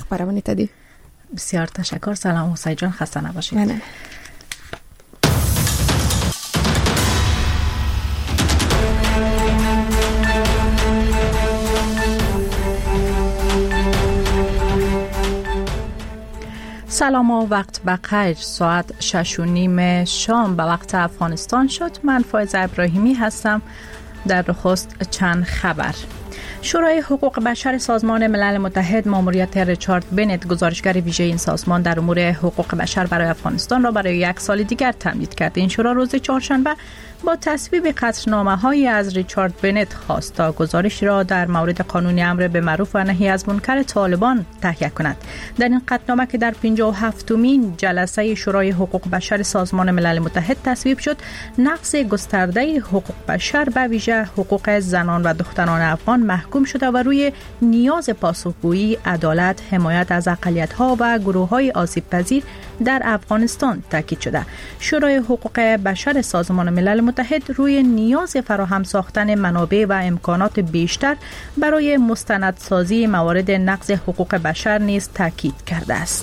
خبرونه تدی. بسیار تشکر. سلام حسین جان، خسته نباشید. نه. سلام و وقت بخیر. ساعت 6:30 شام به وقت افغانستان شد. من فایزه ابراهیمی هستم. در نخست چند خبر. شورای حقوق بشر سازمان ملل متحد ماموریت ریچارد بنت، گزارشگر ویژه این سازمان در امور حقوق بشر برای افغانستان را برای 1 سال دیگر تمدید کرد. این شورا روز چهارشنبه با تصویب قطعنامه‌هایی از ریچارد بنت خواست تا گزارش را در مورد قانون امر به معروف و نهی از منکر طالبان تهیه کند. در این قطعنامه که در 57مین جلسه شورای حقوق بشر سازمان ملل متحد تصویب شد، نقض گسترده حقوق بشر به ویژه حقوق زنان و دختران افغان محکوم شده و روی نیاز پاسخگویی، عدالت، حمایت از اقلیت‌ها و گروه‌های آسیب‌پذیر در افغانستان تاکید شده. شورای حقوق بشر سازمان ملل متحد روی نیاز فراهم ساختن منابع و امکانات بیشتر برای مستندسازی موارد نقض حقوق بشر نیز تاکید کرده است.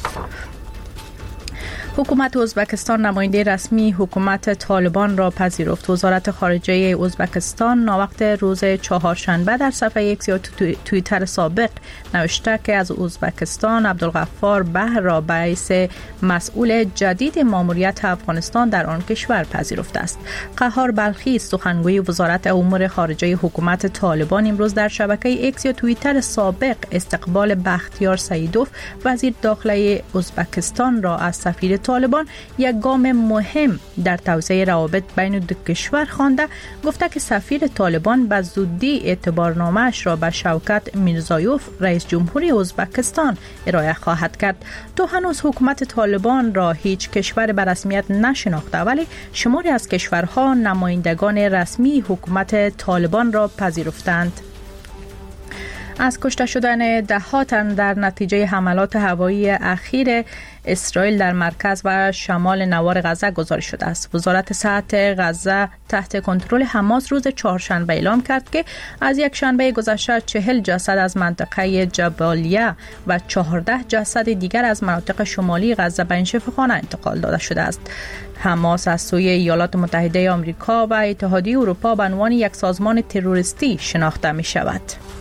حکومت ازبکستان نماینده رسمی حکومت طالبان را پذیرفت. وزارت خارجه ازبکستان ناوقت روز چهارشنبه در صفحه ایکس یا توییتر سابق نوشته که از ازبکستان عبدالغفار بهر را به حیث مسئول جدید ماموریت افغانستان در آن کشور پذیرفته است. قهار بلخی، سخنگوی وزارت امور خارجه حکومت طالبان، امروز در شبکه ایکس یا توییتر سابق استقبال بختیار سیدوف، وزیر داخلی ازبکستان را از سفیر طالبان یک گام مهم در توسعه روابط بین دو کشور خوانده، گفته که سفیر طالبان به زودی اعتبارنامه‌اش را به شوکت میرزایوف، رئیس جمهوری ازبکستان ارائه خواهد کرد. تا هنوز حکومت طالبان را هیچ کشور به رسمیت نشناخته، ولی شماری از کشورها نمایندگان رسمی حکومت طالبان را پذیرفتند. از کشته شدن ده‌ها تن در نتیجه حملات هوایی اخیر اسرائیل در مرکز و شمال نوار غزه گزارش شده است. وزارت صحت غزه تحت کنترل حماس روز چهارشنبه اعلام کرد که از یک شنبه گذشته 40 جسد از منطقه جبالیه و 14 جسد دیگر از مناطق شمالی غزه به این شفاخانه انتقال داده شده است. حماس از سوی ایالات متحده آمریکا و اتحادیه اروپا به عنوان یک سازمان تروریستی شناخته می شود.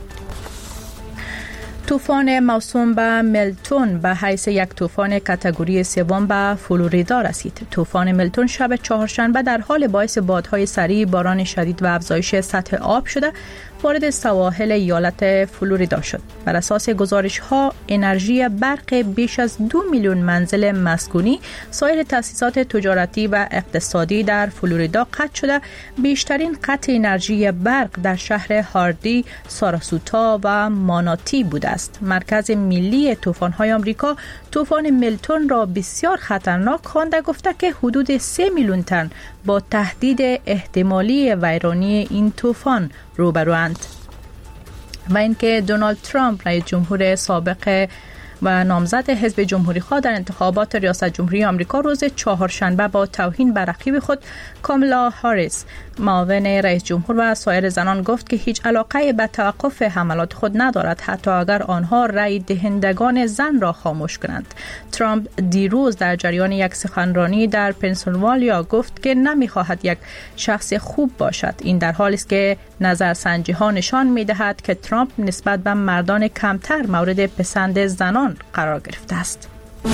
طوفان موسوم به ملتون به حیث یک طوفان کاتگوری 3 به فلوریدا رسید. طوفان ملتون شب چهارشنبه در حال باعث بادهای سریع، باران شدید و افزایش سطح آب شده وارد سواحل ایالت فلوریدا شد. بر اساس گزارش‌ها، انرژی برق بیش از 2 میلیون منزل مسکونی، سایر تأسیسات تجارتی و اقتصادی در فلوریدا قطع شده. بیشترین قطع انرژی برق در شهر هاردی، ساراسوتا و ماناتی بوده است. مرکز ملی طوفان‌های آمریکا طوفان ملتون را بسیار خطرناک خوانده، گفته که حدود 3 میلیون تن با تهدید احتمالی ویرانی این طوفان روبروند. و اینکه دونالد ترامپ، رئیس جمهور سابق و نامزد حزب جمهوری خواه در انتخابات ریاست جمهوری آمریکا، روز چهارشنبه با توهین به رقیب خود کامالا هاریس، معاون رئیس جمهور و سایر زنان گفت که هیچ علاقه به توقف حملات خود ندارد، حتی اگر آنها رای دهندگان زن را خاموش کنند. ترامپ دیروز در جریان یک سخنرانی در پنسیلوانیا گفت که نمی‌خواهد یک شخص خوب باشد. این در حالی است که نظرسنجی ها نشان می‌دهد که ترامپ نسبت به مردان کمتر مورد پسند زنان قرار گرفته است.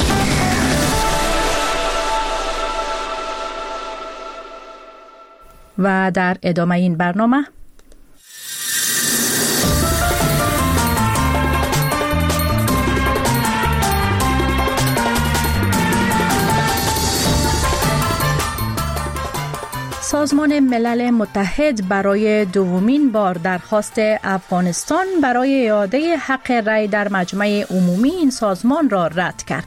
و در ادامه این برنامه سازمان ملل متحد برای دومین بار درخواست افغانستان برای اعاده حق رأی در مجمع عمومی این سازمان را رد کرد.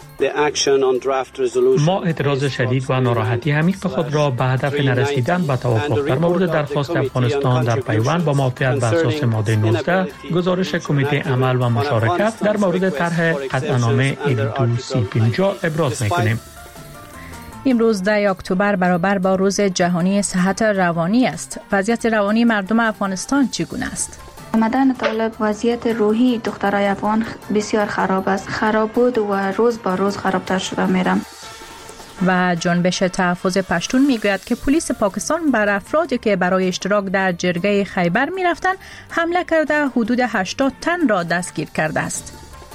ما اعتراض شدید و ناراحتی عمیق خود را به هدف نرسیدن به توافق در مورد درخواست افغانستان در پیوند با موافقت بر اساس ماده 19 گزارش کمیته عمل و مشارکت در مورد طرح قطعنامه 2250 ابراز می‌کنیم. امروز 10 اکتبر برابر با روز جهانی صحت روانی است. وضعیت روانی مردم افغانستان چگونه است؟ آمدن طالب وضعیت روحی دخترای افغان بسیار خراب است. خراب بود و روز با روز خرابتر شده میرم. و جنبش تحفظ پشتون میگوید که پلیس پاکستان بر افرادی که برای اشتراک در جرگه خیبر میرفتند حمله کرده حدود 80 تن را دستگیر کرده است.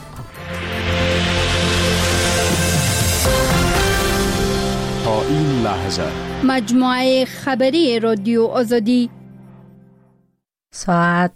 تا این لحظه مجموعه خبری رادیو آزادی ساعت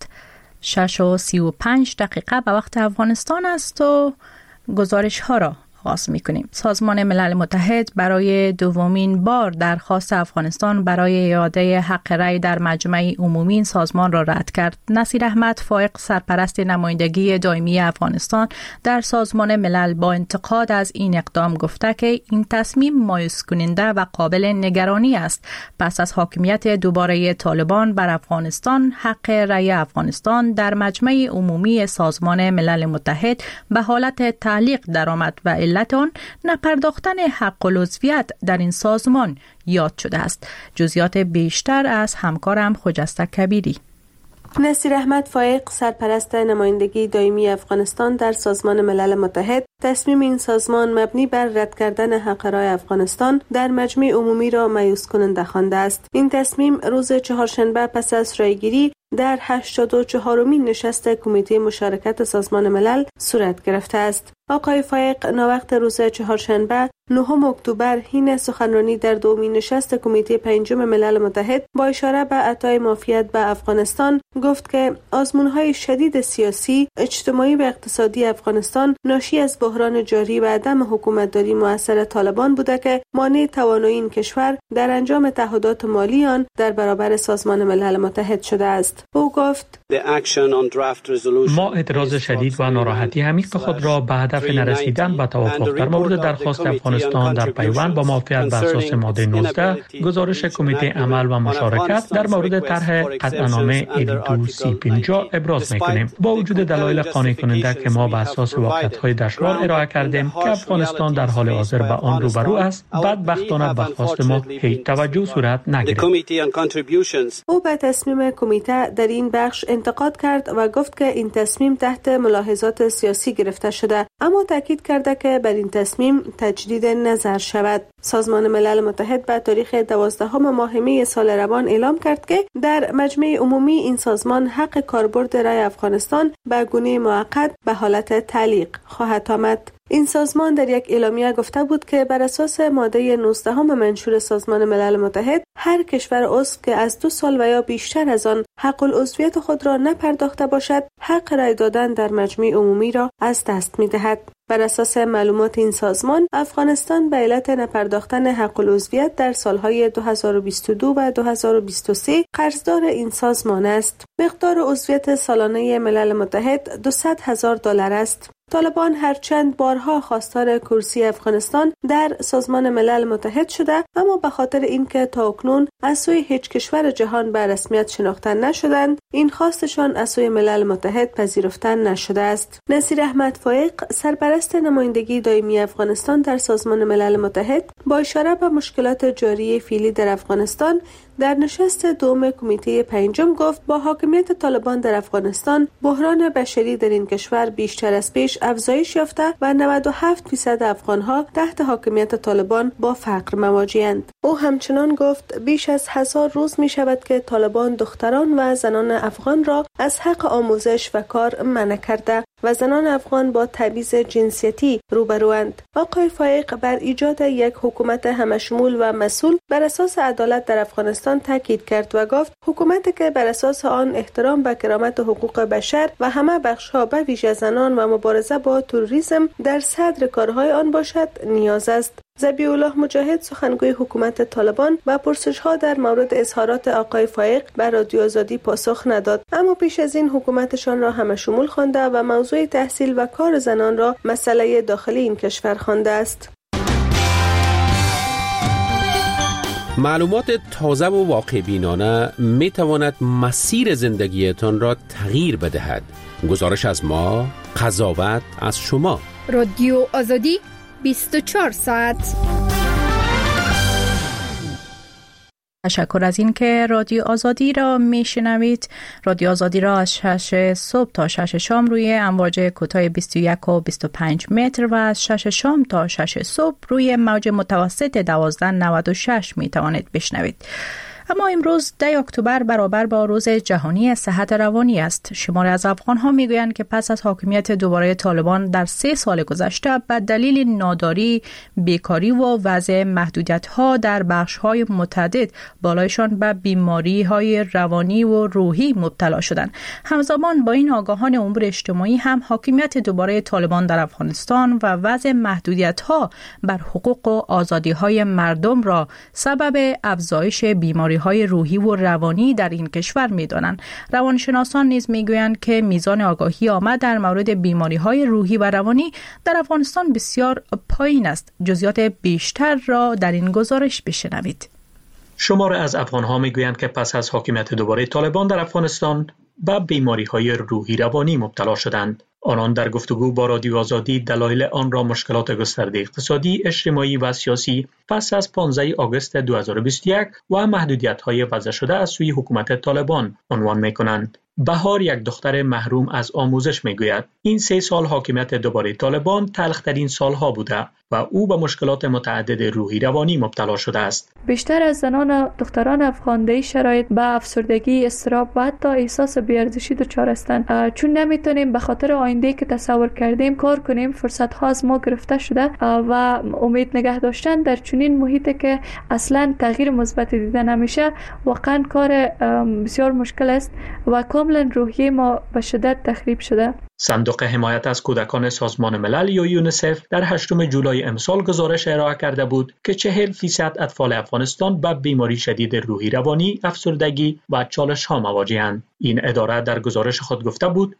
6:35 به وقت افغانستان است و گزارش ها را آغاز می‌کنیم. سازمان ملل متحد برای دومین بار درخواست افغانستان برای اعاده حق رأی در مجمع عمومی این سازمان را رد کرد. نصیر احمد فائق سرپرست نمایندگی دائمی افغانستان در سازمان ملل با انتقاد از این اقدام گفته که این تصمیم مایوس کننده و قابل نگرانی است. پس از حاکمیت دوباره طالبان بر افغانستان، حق رأی افغانستان در مجمع عمومی سازمان ملل متحد به حالت تعلیق درآمد و علت آن نپرداختن حق العضویت در این سازمان یاد شده است. جزئیات بیشتر از همکارم خجسته کبیری. نصیر احمد فائق سرپرست نمایندگی دائمی افغانستان در سازمان ملل متحد تصمیم این سازمان مبنی بر رد کردن حق رأی افغانستان در مجمع عمومی را مایوس کننده خوانده است. این تصمیم روز چهارشنبه پس از رایگیری در 84مین نشست کمیته مشارکت سازمان ملل صورت گرفته است. آقای فائق ناوقت روز چهارشنبه 9 اکتبر حین سخنرانی در دومین نشست کمیته پنجم ملل متحد با اشاره به عطای معافیت به افغانستان گفت که آزمون‌های شدید سیاسی، اجتماعی و اقتصادی افغانستان ناشی از بحران جاری و عدم حکومتداری مؤثر طالبان بوده که مانع توانایی این کشور در انجام تعهدات مالی آن در برابر سازمان ملل متحد شده است. او گفت: ما اعتراض شدید و ناراحتی عمیق خود را به هدف نرسیدن به توافق در مورد درخواست افغانستان در پیوند با موافقت بر اساس ماده 19 گزارش کمیته عمل و مشارکت در مورد طرح قطعنامه 2250 ابراز می‌کنیم. با وجود دلایل قانع کننده که ما به اساس واقعیت‌های دشوار ارائه کردیم که افغانستان در حال حاضر به آن روبرو است، بدبختانه به خواست ما هیچ توجه صورت نگرفت. او به تصمیم کمیته در این بخش انتقاد کرد و گفت که این تصمیم تحت ملاحظات سیاسی گرفته شده، اما تاکید کرده که بر این تصمیم تجدید نظر شود. سازمان ملل متحد به تاریخ 12 ماه می سال روان اعلام کرد که در مجمع عمومی این سازمان حق کاربرد رأی افغانستان به گونه موقت به حالت تعلیق خواهد آمد. این سازمان در یک اعلامیه گفته بود که بر اساس ماده 19 منشور سازمان ملل متحد هر کشور عضو که از 2 سال و یا بیشتر از آن حق العضویت خود را نپرداخته باشد حق رأی دادن در مجمع عمومی را از دست می‌دهد. بر اساس معلومات این سازمان افغانستان به علت نپرداختن حق العضویت در سالهای 2022 و 2023 قرضدار این سازمان است. مقدار عضویت سالانه ملل متحد $200,000 است. طالبان هرچند بارها خواستار کرسی افغانستان در سازمان ملل متحد شده، اما به خاطر اینکه تاکنون از سوی هیچ کشور جهان به رسمیت شناخته نشدند، این خواستشان از سوی ملل متحد پذیرفته نشده است. نصیر احمد فائق سرپرست نمایندگی دائمی افغانستان در سازمان ملل متحد با اشاره به مشکلات جاری فعلی در افغانستان در نشست دوم کمیته پنجم گفت با حاکمیت طالبان در افغانستان بحران بشری در این کشور بیشتر از پیش افزایش یافته و 97% افغانها تحت حاکمیت طالبان با فقر مواجه‌اند. او همچنان گفت بیش از 1000 روز می شود که طالبان دختران و زنان افغان را از حق آموزش و کار منع کرده و زنان افغان با تبعیض جنسیتی روبروند. آقای فائق بر ایجاد یک حکومت همشمول و مسئول بر اساس عدالت در افغانستان تاکید کرد و گفت حکومتی که بر اساس آن احترام به کرامت حقوق بشر و همه بخش‌ها به ویژه زنان و مبارزه با تروریسم در صدر کارهای آن باشد نیاز است. ذبیح الله مجاهد سخنگوی حکومت طالبان و پرسش‌ها در مورد اظهارات آقای فائق بر رادیو آزادی پاسخ نداد، اما پیش از این حکومتشان را همشمول خوانده و موضوع تحصیل و کار زنان را مسئله داخلی این کشور خوانده است. معلومات تازه و واقع بینانه می تواند مسیر زندگیتان را تغییر بدهد. گزارش از ما، قضاوت از شما. رادیو آزادی 24 ساعت. تشکر از این که رادیو آزادی را میشنوید. رادیو آزادی را از 6 صبح تا 6 شام روی امواج کوتاه 21 و 25 متر و از 6 شام تا 6 صبح روی موج متوسط 1296 می توانید بشنوید. اما امروز 10 اکتبر برابر با روز جهانی صحت روانی است. شماری از افغان‌ها میگویند که پس از حاکمیت دوباره طالبان در 3 سال گذشته به دلیل ناداری، بیکاری و وضع محدودیت‌ها در بخش‌های متعدد بالایشان به بیماری‌های روانی و روحی مبتلا شدند. همزمان با این آگاهان امور اجتماعی هم حاکمیت دوباره طالبان در افغانستان و وضع محدودیت‌ها بر حقوق و آزادی‌های مردم را سبب افزایش بیماری‌های روحی و روانی در این کشور می‌دانند. روانشناسان نیز می‌گویند که میزان آگاهی عامه در مورد بیماری‌های روحی و روانی در افغانستان بسیار پایین است. جزئیات بیشتر را در این گزارش بشنوید. شمار از افغان‌ها می‌گویند که پس از حاکمیت دوباره طالبان در افغانستان به بیماری‌های روحی روانی مبتلا شدند. آنان در گفتگو با رادیو آزادی دلایل آن را مشکلات گسترده اقتصادی، اجتماعی و سیاسی پس از 15 آگوست 2021 و محدودیت‌های وضع شده از سوی حکومت طالبان عنوان می‌کنند. بهار، یک دختر محروم از آموزش، میگوید این 3 سال حاکمیت دوباره طالبان تلخ‌ترین سالها بوده و او به مشکلات متعدد روحی روانی مبتلا شده است. بیشتر از زنان و دختران افغان در شرایط به افسردگی، اضطراب و حتی احساس بی‌ارزشی دچار هستند، چون نمیتونیم به خاطر آینده‌ای که تصور کردیم کار کنیم. فرصت‌ها از ما گرفته شده و امید نگه داشتن در چنین محیطی که اصلاً تغییر مثبت دیده نمیشه واقعاً کار بسیار مشکل است و کاملا روحیه ما به شدت تخریب شده. صندوق حمایت از کودکان سازمان ملل یا یونیسف در 8 جولای امسال گزارش ارائه کرده بود که 40% اطفال افغانستان به بیماری شدید روحی روانی، افسردگی و چالش‌ها مواجه‌اند. این اداره در گزارش خود گفته بود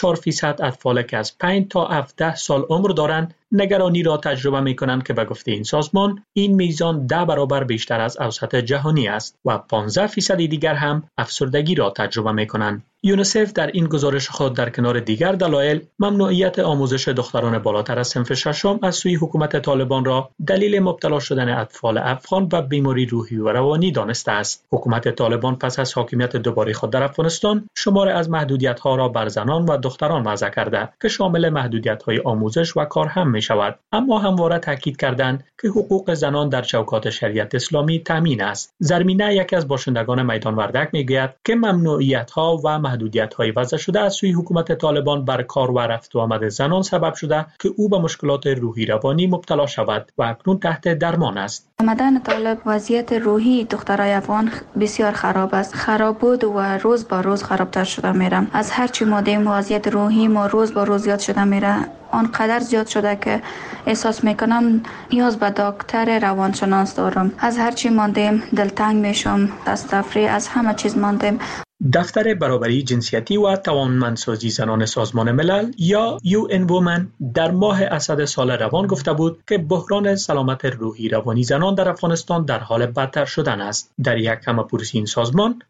24% اطفال که از 5 تا 17 سال عمر دارند نگرانی را تجربه می‌کنند که به گفته این سازمان این میزان 10 برابر بیشتر از اوسط جهانی است و 15% دیگر هم افسردگی را تجربه می‌کنند. یونیسف در این گزارش خود در کنار دیگر دلایل ممنوعیت آموزش دختران بالاتر از صنف ششم از سوی حکومت طالبان را دلیل مبتلا شدن اطفال افغان به بیماری روحی و روانی دانسته است. حکومت طالبان پس از حاکمیت دوباره خود در افغانستان شمار از محدودیت‌ها را بر زنان و دختران وضع کرده که شامل محدودیت‌های آموزش و کار هم می‌شود، اما همواره تاکید کردند که حقوق زنان در چوکات شریعت اسلامی تامین است. زرمینه، یکی از باشندگان میدان وردک، میگوید که ممنوعیت‌ها و محدودیت‌های وضع شده از سوی حکومت طالبان بر کار و رفت و آمد زنان سبب شده که او به مشکلات روحی روانی مبتلا شود و اکنون تحت درمان است. آمدن طالب وضعیت روحی دخترای افغان بسیار خراب است. خراب بود و روز با روز خرابتر شده میره. از هر چی مادیم وضعیت روحی ما روز با روز زیاد شده میره. آنقدر زیاد شده که احساس میکنم نیاز به دکتر روانشناس دارم. از هر چی ماندیم دلتنگ میشم، از تفریح، از همه چیز ماندیم. دفتر برابری جنسیتی و توانمندسازی زنان سازمان ملل یا UN Women در ماه اسد سال روان گفته بود که بحران سلامت روحی روانی زنان در افغانستان در حال بدتر شدن است. در یک همه‌پرسی این سازمان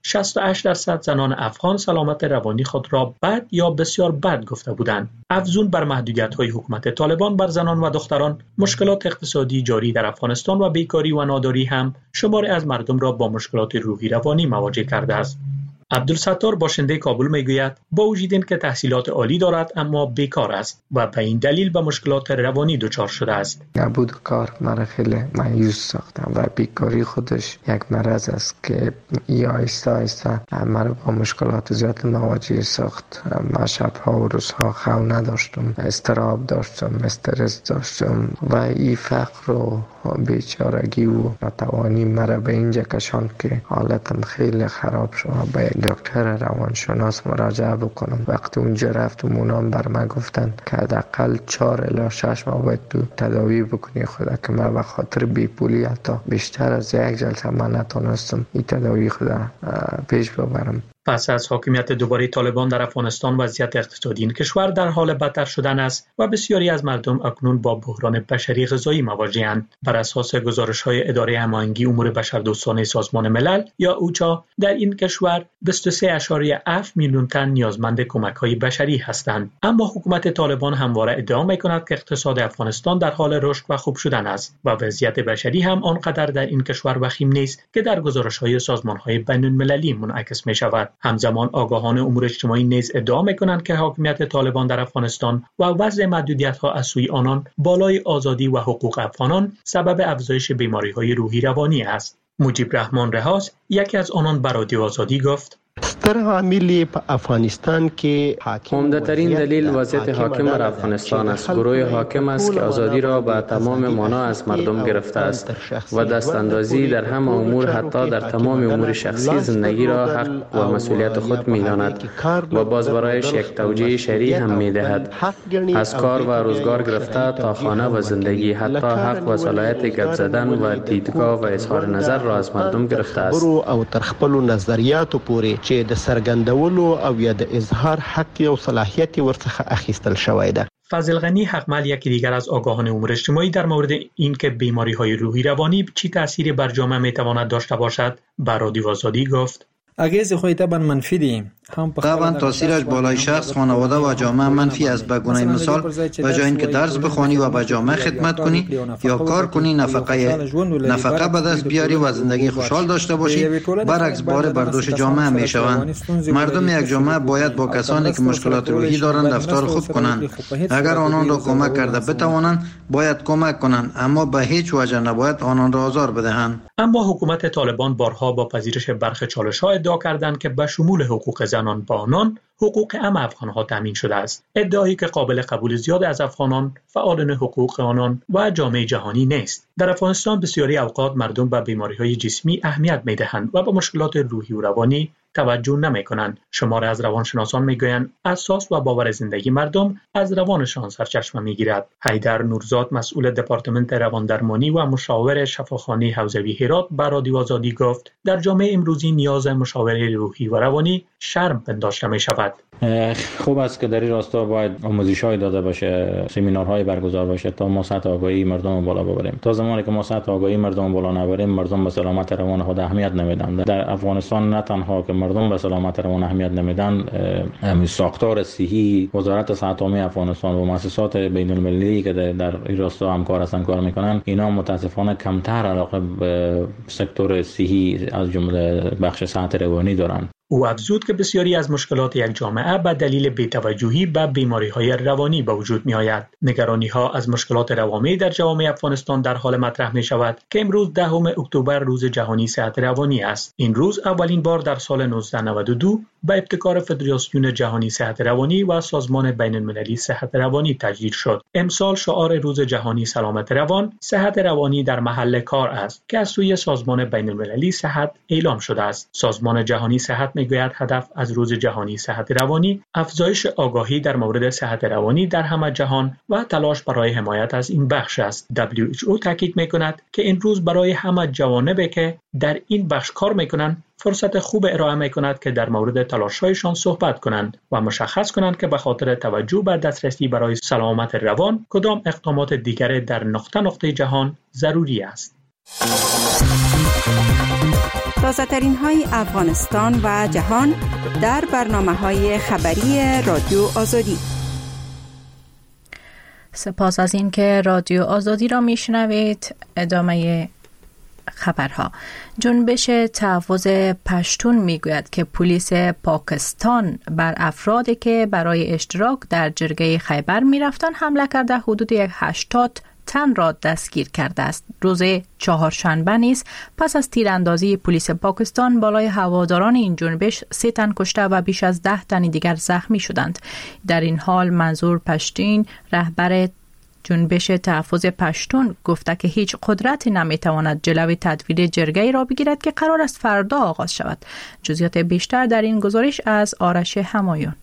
68% زنان افغان سلامت روانی خود را بد یا بسیار بد گفته بودند. افزون بر محدودیت‌های حکومت طالبان بر زنان و دختران، مشکلات اقتصادی جاری در افغانستان و بیکاری و ناداری هم شماری از مردم را با مشکلات روحی روانی مواجه کرده است. عبدالستار، باشنده کابل، میگوید با وجود اینکه تحصیلات عالی دارد اما بیکار است و به این دلیل به مشکلات روانی دچار شده است. نبود کار مرا خیلی مایوس ساختم و بیکاری خودش یک مرض است که آهسته آهسته مرا با مشکلات زیاد مواجه ساخت. من شب‌ها و روزها خو نداشتم، اضطراب داشتم، استرس داشتم و این فقر و بیچارگی و ناتوانی مرا به اینجا کشاند که حالتم خیلی خراب شد. به دکتر روانشناس مراجعه بکنم. وقتی اونجا رفتم اونام بر من گفتن که حداقل 4 الی 6 ماه باید تو تداوی بکنی خدا، که من به خاطر بیپولی حتی بیشتر از 1 جلسه من نتونستم این تداوی خدا پیش ببرم. پس از حاکمیت دوباره طالبان در افغانستان، وضعیت اقتصادی این کشور در حال بدتر شدن است و بسیاری از مردم اکنون با بحران بشری غذایی مواجه‌اند. بر اساس گزارش‌های اداره هماهنگی امور بشردوستانه سازمان ملل یا اوچا، در این کشور 23.7 میلیون تن نیازمند کمک‌های بشری هستند. اما حکومت طالبان همواره ادعا می‌کند که اقتصاد افغانستان در حال رشد و خوب شدن است و وضعیت بشری هم آنقدر در این کشور وخیم نیست که در گزارش‌های سازمان‌های بین‌المللی منعکس می‌شود. همزمان آگاهان امور اجتماعی نیز ادعا می‌کنند که حاکمیت طالبان در افغانستان و وضع محدودیت‌ها از سوی آنان بالای آزادی و حقوق افغانان سبب افزایش بیماری‌های روحی روانی است. مجیب رحمان رهاس، یکی از آنان، بر رادیو آزادی گفت: ستر عامل په افغانستان کې عمده‌ترین دلیل وضعیت حاکم بر افغانستان است. گروه حاکم است که آزادی را به تمام معنا از مردم گرفته است و دستاندازی در همه امور، حتی در تمام امور شخصی زندگی را حق و مسئولیت خود می‌داند و باز برایش یک توجیه شرعی هم می‌دهد. از کار و روزگار گرفته تا خانه و زندگی، حتی حق و صلاحیت گپ زدن و دیدگاه و اظهار نظر را از مردم گرفته است. او تر خپل نظریاتو پورې چې د څرګندولو او یا د اظهار حق او صلاحیت ورڅخه اخیستل شوی ده. فضل غنی حقمل، یکی دیگر از آگاهان امور اجتماعی، در مورد اینکه بیماری‌های روحی روانی چی تأثیری بر جامعه می‌تواند داشته باشد، بر رادیو آزادی گفت: اگه خو طبعا منفی دي، طبعا تاثیرش بالای شخص، خانواده و جامعه منفی است. به گونه مثال، به جای اینکه درس بخوانی و به جامعه خدمت کنی یا کار کنی، نفقه به دست بیاری و زندگی خوشحال داشته باشی، برعکس بار برداشت جامعه میشوند. مردم یک جامعه باید با کسانی که مشکلات روحی دارند رفتار خوب کنند. اگر آنان را کمک کرده بتوانند، باید کمک کنند، اما به هیچ وجه نباید آنان را آزار بدهند. اما حکومت طالبان بارها با پذیرش برخی چالش‌ها ادعا کردند که به شمول حقوق زنان با آنان حقوق همه افغان‌ها تامین شده است. ادعایی که قابل قبول زیاد از افغانان، فعالان حقوق آنان و جامعه جهانی نیست. در افغانستان بسیاری اوقات مردم به بیماری‌های جسمی اهمیت می‌دهند و به مشکلات روحی و روانی توجه نمی‌کنند. شماری از روانشناسان می‌گویند اساس و باور زندگی مردم از روانشان سرچشمه می‌گیرد. حیدر نورزاد، مسئول دپارتمنت رواندرمانی و مشاور شفاخانه حوزوی هرات، بر رادیو آزادی گفت: در جامعه امروزی نیاز مشاوره روحی و روانی شرم پنداشته می‌شود. خوب است که در این راستا باید آموزش‌های داده بشه، سمینارهای برگزار بشه تا ما سطح آگاهی مردم بالا ببریم. تا زمانی که ما سطح آگاهی مردم بالا نبریم، مردم به سلامت روان خود اهمیت نمیدن. در افغانستان نه تنها که مردم به سلامت روان اهمیت نمیدن، همین ساختار صحی، وزارت صحت عامه افغانستان و مؤسسات بین‌المللی که در این راستا همکار هستند کار میکنن، اینا متاسفانه کمتر علاقه به سکتور صحی از جمله بخش صحت روانی دارن. او افزود که بسیاری از مشکلات یک جامعه به دلیل بی‌توجهی به بیماری‌های روانی به وجود می‌آید. نگرانی‌ها از مشکلات روانی در جامعه افغانستان در حال مطرح می‌شود که امروز 10 اکتبر روز جهانی صحت روانی است. این روز اولین بار در سال 1992 به ابتکار فدراسیون جهانی صحت روانی و سازمان بین‌المللی صحت روانی تجدید شد. امسال شعار روز جهانی سلامت روان، صحت روانی در محل کار است که از سوی سازمان بین‌المللی صحت اعلام شده است. سازمان جهانی صحت میگوید هدف از روز جهانی صحت روانی افزایش آگاهی در مورد صحت روانی در همه جهان و تلاش برای حمایت از این بخش است. WHO تاکید میکند که این روز برای همه جوانبی که در این بخش کار میکنند فرصت خوب ارائه میکند که در مورد تلاش‌هایشان صحبت کنند و مشخص کنند که به خاطر توجه به دسترسی برای سلامت روان کدام اقدامات دیگر در نقطه جهان ضروری است. تازه‌ترین های افغانستان و جهان در برنامه‌های خبری رادیو آزادی. سپاس از این که رادیو آزادی را میشنوید. ادامه خبرها. جنبش تحفظ پشتون میگوید که پلیس پاکستان بر افرادی که برای اشتراک در جرگه خیبر میرفتند حمله کرده حدود 80 تن را دستگیر کرده است. روز چهارشنبه نیز پس از تیراندازی پلیس پاکستان بالای هواداران این جنبش 3 تن کشته و بیش از 10 تن دیگر زخمی شدند. در این حال منظور پشتین، رهبر جنبش تحفظ پشتون، گفته که هیچ قدرتی نمیتواند جلوی تدویر جرگه‌ای را بگیرد که قرار است فردا آغاز شود. جزئیات بیشتر در این گزارش از آرش همایون.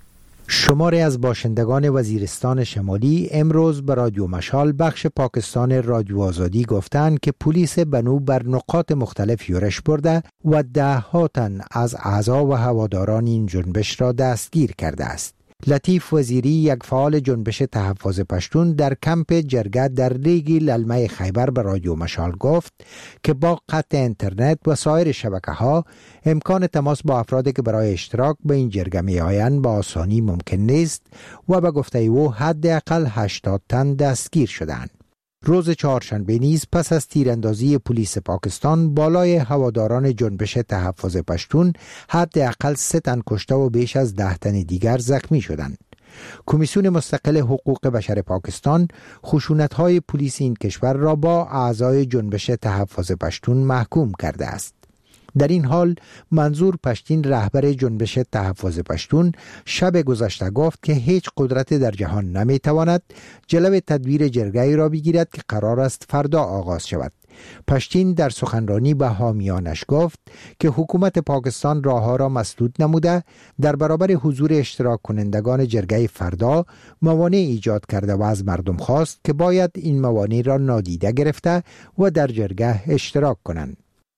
شماری از باشندگان وزیرستان شمالی امروز به رادیو مشال بخش پاکستان رادیو آزادی گفتند که پلیس بنو بر نقاط مختلف یورش برده و ده‌ها تن از اعضا و هواداران این جنبش را دستگیر کرده است. لطیف وزیری، یک فعال جنبش تحفظ پشتون در کمپ جرگه در ریگ للمه خیبر به رادیو مشال گفت که با قطع اینترنت و سایر شبکه‌ها امکان تماس با افرادی که برای اشتراک به این جرگه می‌آیند با آسانی ممکن نیست و به گفته او حداقل 80 تن دستگیر شدند. روز چهارشنبه نیز پس از تیراندازی پلیس پاکستان بالای هواداران جنبش تحفظ پشتون حداقل 3 تن کشته و بیش از 10 تن دیگر زخمی شدند. کمیسیون مستقل حقوق بشر پاکستان خشونت‌های پلیس این کشور را با اعضای جنبش تحفظ پشتون محکوم کرده است. در این حال منظور پشتین، رهبر جنبش تحفظ پشتون، شب گذشته گفت که هیچ قدرت در جهان نمیتواند جلو تدبیر جرگه‌ای را بگیرد که قرار است فردا آغاز شود. پشتین در سخنرانی به حامیانش گفت که حکومت پاکستان راهها را مسدود نموده در برابر حضور اشتراک کنندگان جرگه فردا موانع ایجاد کرده و از مردم خواست که باید این موانع را نادیده گرفته و در جرگه اشتراک کنند.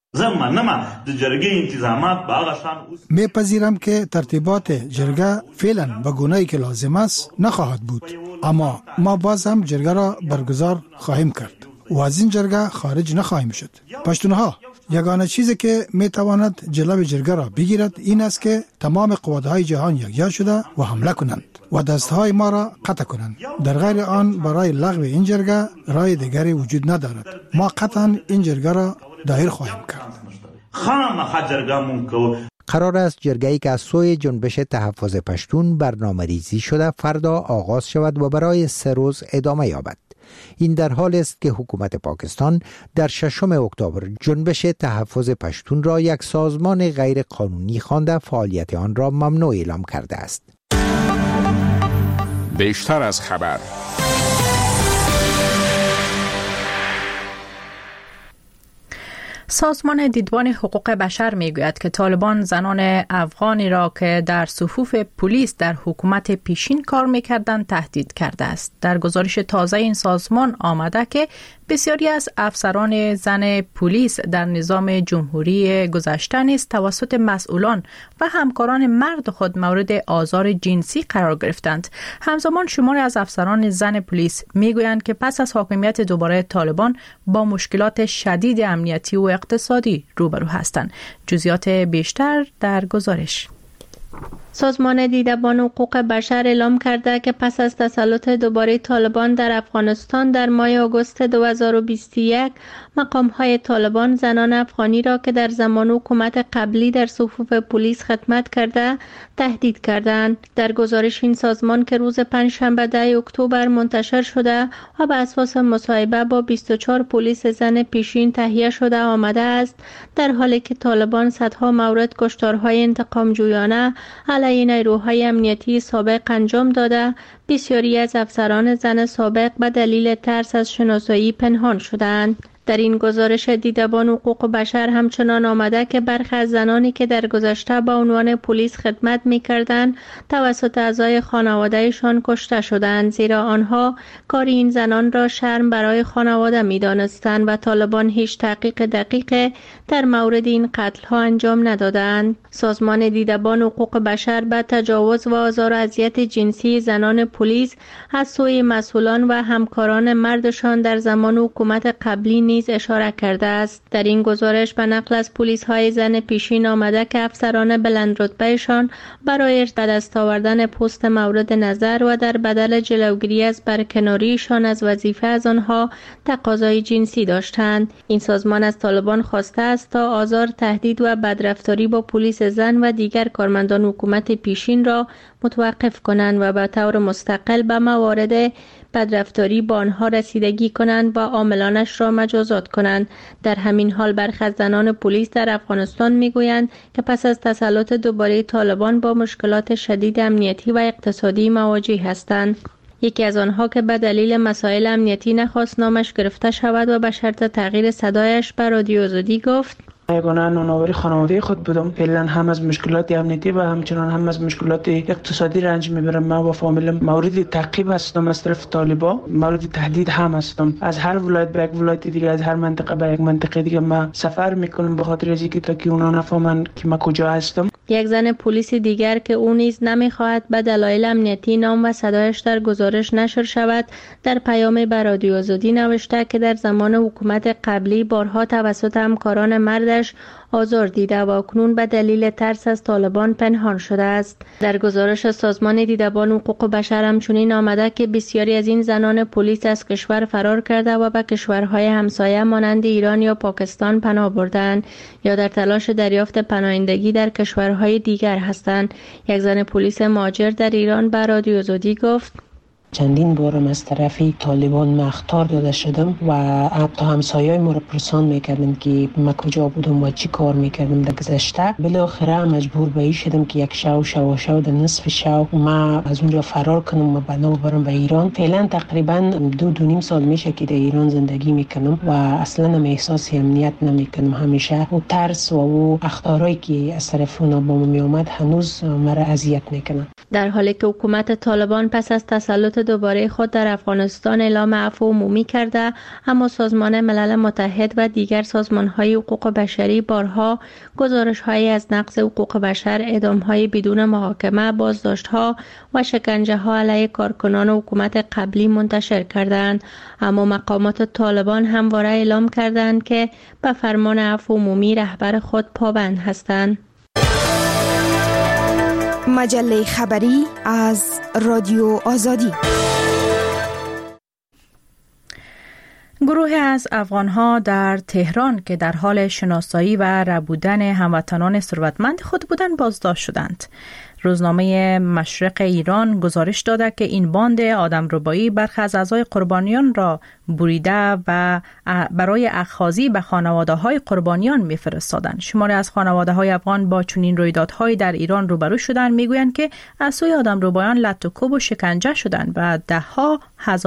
میپذیرم که ترتیبات جرگه فعلا به گونه‌ای که لازم است نخواهد بود، اما ما باز هم جرگه را برگزار خواهیم کرد و از این جرگه خارج نخواهیم شد. پشتونها، یگانه چیزی که میتواند جلوی جرگه را بگیرد این است که تمام قوت‌های جهان یکجا شده و حمله کنند و دستهای ما را قطع کنند. در غیر آن برای لغو این جرگه راه دیگری وجود ندارد. ما قطعا این جرگه را دایر خواهیم کرد. قرار است جرگه‌ای که از سوی جنبش تحفظ پشتون برنامه‌ریزی شده فردا آغاز شود و برای 3 روز ادامه یابد. این در حال است که حکومت پاکستان در 6 اکتبر جنبش تحفظ پشتون را یک سازمان غیر قانونی خوانده فعالیت آن را ممنوع اعلام کرده است. بیشتر از خبر. سازمان دیدبان حقوق بشر میگوید که طالبان زنان افغانی را که در صفوف پلیس در حکومت پیشین کار میکردند تهدید کرده است. در گزارش تازه این سازمان آمده که بسیاری از افسران زن پلیس در نظام جمهوری گذشته نیز توسط مسئولان و همکاران مرد خود مورد آزار جنسی قرار گرفتند. همزمان شماری از افسران زن پلیس میگویند که پس از حاکمیت دوباره طالبان با مشکلات شدید امنیتی و اقتصادی روبرو هستند. جزئیات بیشتر در گزارش. سازمان دیدبان حقوق بشر اعلام کرده که پس از تسلط دوباره طالبان در افغانستان در ماه آگوست 2021 مقام‌های طالبان زنان افغانی را که در زمان حکومت قبلی در صفوف پلیس خدمت کرده تهدید کردند. در گزارش این سازمان که روز پنجشنبه 10 اکتبر منتشر شده و بر اساس مصاحبه با 24 پلیس زن پیشین تهیه شده آمده است، در حالی که طالبان صدها مورد کشتارهای انتقام جویانه علیه نیروهای امنیتی سابق انجام داده، بسیاری از افسران زن سابق به دلیل ترس از شناسایی پنهان شدند. در این گزارش دیدبان حقوق بشر همچنان آمده که برخی از زنانی که در گذشته با عنوان پلیس خدمت می‌کردند توسط اعضای خانواده‌شان کشته شدند، زیرا آنها کار این زنان را شرم برای خانواده می‌دانستند و طالبان هیچ تحقیق دقیق در مورد این قتل‌ها انجام ندادند. سازمان دیدبان حقوق بشر به تجاوز و آزار و اذیت جنسی زنان پلیس از سوی مسئولان و همکاران مردشان در زمان حکومت قبلی نیز اشاره کرده است. در این گزارش به نقل از پلیس‌های زن پیشین آمده که افسران بلند رتبه‌شان برای به دست آوردن پست مورد نظر و در بدل جلوگیری از برکناریشان از وظیفه از آنها تقاضای جنسی داشتند. این سازمان از طالبان خواسته است تا آزار، تهدید و بدرفتاری با پلیس زن و دیگر کارمندان حکومت پیشین را متوقف کنند و به طور مستقل به موارد بدرفتاری با آنها رسیدگی کنند و عاملانش را مجازات کنند. در همین حال برخی از زنان پلیس در افغانستان میگویند که پس از تسلط دوباره طالبان با مشکلات شدید امنیتی و اقتصادی مواجه هستند. یکی از آنها که به دلیل مسائل امنیتی نخواست نامش گرفته شود و به شرط تغییر صدایش به رادیو آزادی گفت: یگانه نانآوری خانواده خود بودم. فعلا هم از مشکلات امنیتی و همچنان هم از مشکلات اقتصادی رنج میبرم. من و فامیلم مورد تعقیب هستم از طرف طالبان، مورد تهدید هم هستم. از هر ولایت به یک ولایت دیگه، از هر منطقه به یک منطقه دیگه من سفر میکنم به خاطر از اینکه تا که اونا نفهمن که من کجا هستم. یک زن پلیس دیگر که او نیز نمیخواهد به دلایل امنیتی نام و صدایش در گزارش نشر شود، در پیامی به رادیو آزادی نوشته که در زمان حکومت قبلی بارها توسط همکاران مردش آزار دیده و اکنون به دلیل ترس از طالبان پنهان شده است. در گزارش سازمان دیدبان حقوق بشر همچنین آمده که بسیاری از این زنان پلیس از کشور فرار کرده و به کشورهای همسایه مانند ایران یا پاکستان پناه بردند یا در تلاش دریافت پناهندگی در کشورهای دیگر هستند. یک زن پلیس مهاجر در ایران به رادیو آزادی گفت: چندین بارم از طرف طالبان مختار داده شدم و حتی همسایه‌های ما را پرسان میکردن که من کجا بودم و چی کار میکردم در گذشته. بالاخره مجبور به این شدم که یک شو در نصف شو من از اونجا فرار کنم و بنا برم به ایران. فعلا تقریبا 2.5 سال میشه که در ایران زندگی میکنم و اصلا هم احساس امنیت نمیکنم. همیشه او ترس و او اخطارهایی که از طرف اونا با ما میامد هنوز مرا اذیت میکنن. در حالی که حکومت طالبان پس از تسلط دوباره خود در افغانستان اعلام عفو عمومی کرده، اما سازمان ملل متحد و دیگر سازمان‌های حقوق بشری بارها گزارش‌هایی از نقض حقوق بشر، اعدام‌های بدون محاکمه، بازداشت‌ها و شکنجه‌ها علیه کارکنان حکومت قبلی منتشر کردند. اما مقامات طالبان همواره اعلام کردند که به فرمان عفو عمومی رهبر خود پابند هستند. مجله خبری از رادیو آزادی. گروه از افغان‌ها در تهران که در حال شناسایی و ربودن هموطنان ثروتمند خود بودند بازداشت شدند. روزنامه مشرق ایران گزارش داده که این باند آدمربایی برخی از اعضای قربانیان را بریده و برای اخاذی به خانواده‌های قربانیان می‌فرستادند. شماری از خانواده‌های افغان با چنین رویدادهای در ایران روبرو شدند. میگویند که از سوی آدمربایان لط و کوب و شکنجه شدند و $10,000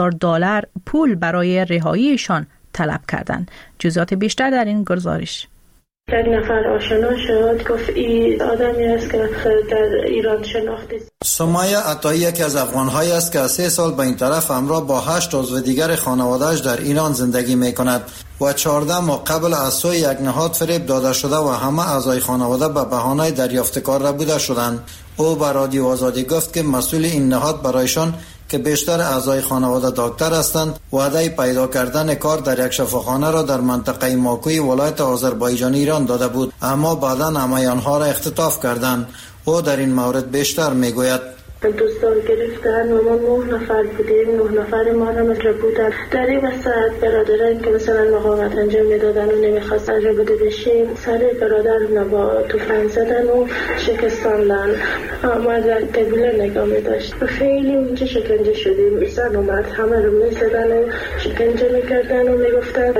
پول برای رهاییشان طلب کردند. جزئیات بیشتر در این گزارش. یک نفر آشنا شد، گفت این آدمی است که در ایران شناخته. سمیه عطایی یکی از افغان‌هایی است که از 3 سال به این طرف همراه با 8 عضو دیگر خانواده‌اش در ایران زندگی می‌کند و 14 ماه قبل از سوی یک نهاد فریب داده شده و همه اعضای خانواده به بهانه دریافت کار ربوده شدند. او به رادیو آزادی گفت که مسئول این نهاد برایشان که بیشتر اعضای خانواده دکتر هستند وعده پیدا کردن کار در یک شفاخانه را در منطقه ماکوی ولایت آذربایجان ایران داده بود، اما بعدا همه آنها را اختطاف کردند. او در این مورد بیشتر میگوید: دوستان گرفتن و ما 9 نفر بودیم. 9 نفر ما را مجرد بودن. در این وسط برادران که مثلا مقاومت انجام میدادن و نمیخواست ربوده بشیم، سر برادر با تفنگ زدن و شکستاندن. ما در قبیله نگاه میداشت. خیلی اونجا شکنجه شدیم. زن اومد همه رو میزدن و شکنجه میکردن و میگفتن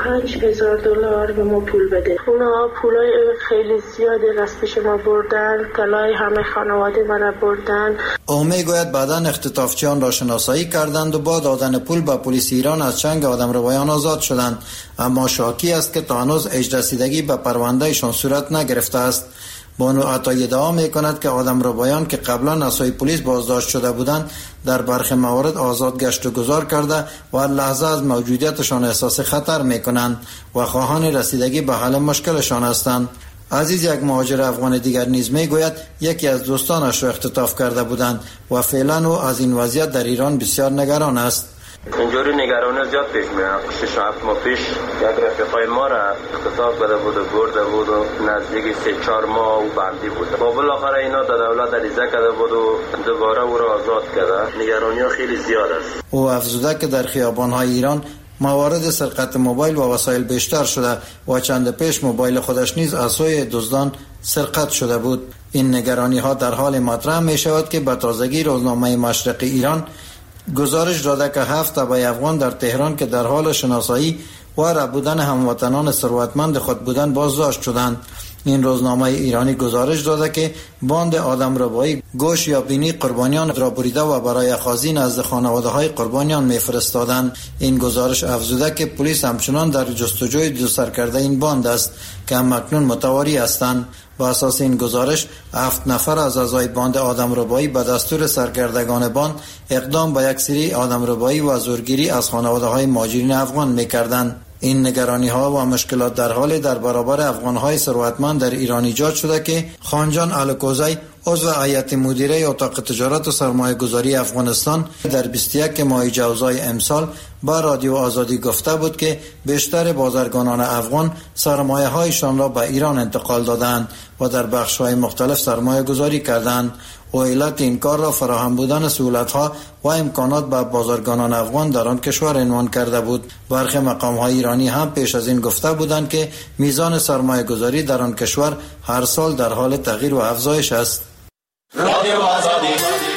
$45,000 به ما پول بده. اونا پولای خیلی زیادی از پیش ما بردن. طلای همه خانواده ما را بردن. او میگوید بعداً اختطافچیان را شناسایی کردند و با دادن پول به پلیس ایران از چنگ آدمربایان آزاد شدند، اما شاکی است که تا هنوز اجراسیدگی به پروندهشان صورت نگرفته است. بانو عطایی ادعا میکند که آدمربایان که قبلا از سوی پلیس بازداشت شده بودند در برخی موارد آزاد گشت و گذار کرده و لحظه از موجودیتشان احساس خطر میکنند و خواهان رسیدگی به حل مشکلشان هستند. عزیز یک مهاجر افغان دیگر نیز میگوید یکی از دوستانش را اختطاف کرده بودند و فعلا او از این وضعیت در ایران بسیار نگران است. اینجوری نگرانی زیاد پیش میاد. 6-7 ماه پیش یک رفیقای ما را اختطاف کرده بود و برده بود و نزدیک 3-4 ماه او بندی بود. با بالاخره اینا در دولت عریضه کرده بود و دوباره او را آزاد کرده. نگرانی ها خیلی زیاد است. او افزوده که در خیابان‌های ایران موارد سرقت موبایل و وسایل بیشتر شده و چند پیش موبایل خودش نیز از سوی دزدان سرقت شده بود. این نگرانی ها در حال مطرح می شود که به تازگی روزنامه مشرق ایران گزارش داده که 7 تبع افغان در تهران که در حال شناسایی و ربودن هموطنان ثروتمند خود بودند بازداشت شدند. این روزنامه ایرانی گزارش داده که باند آدمربایی گوش یا بینی قربانیان را بریده و برای اخاذی نزد خانواده‌های قربانیان می‌فرستادند. این گزارش افزوده که پلیس همچنان در جستجوی دو سرکرده این باند است که همکنون متواری هستند. با اساس این گزارش 7 نفر از اعضای باند آدمربایی به دستور سرکردگان باند اقدام به یک سری آدمربایی و زورگیری از خانواده‌های مهاجرین افغان می‌کردند. این نگرانی ها و مشکلات در حال در برابر افغان های ثروتمند در ایران ایجاد شده که خانجان الکوزی عضو هیئت مدیره اتاق تجارت و سرمایه گذاری افغانستان در 21 ماه جوزای امسال با رادیو آزادی گفته بود که بیشتر بازرگانان افغان سرمایه هایشان را به ایران انتقال دادند و در بخش های مختلف سرمایه گذاری کردند. و علت این کار را فراهم بودن سهولت ها و امکانات به بازرگانان افغان در آن کشور عنوان کرده بود. برخی مقام های ایرانی هم پیش از این گفته بودند که میزان سرمایه گذاری در آن کشور هر سال در حال تغییر و افزایش است. رادیو آزادی